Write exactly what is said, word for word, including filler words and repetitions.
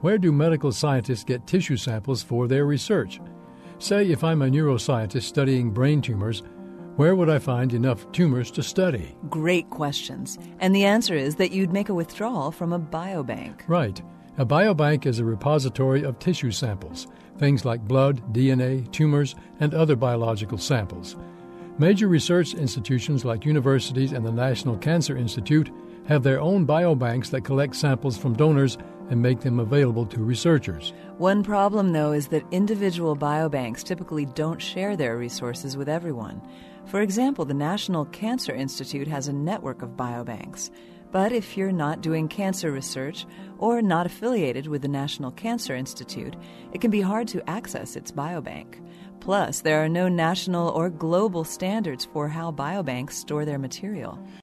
Where do medical scientists get tissue samples for their research? Say if I'm a neuroscientist studying brain tumors, where would I find enough tumors to study? Great questions. And the answer is that you'd make a withdrawal from a biobank. Right. A biobank is a repository of tissue samples, things like blood, D N A, tumors, and other biological samples. Major research institutions like universities and the National Cancer Institute have their own biobanks that collect samples from donors and make them available to researchers. One problem, though, is that individual biobanks typically don't share their resources with everyone. For example, the National Cancer Institute has a network of biobanks. But if you're not doing cancer research or not affiliated with the National Cancer Institute, it can be hard to access its biobank. Plus, there are no national or global standards for how biobanks store their material.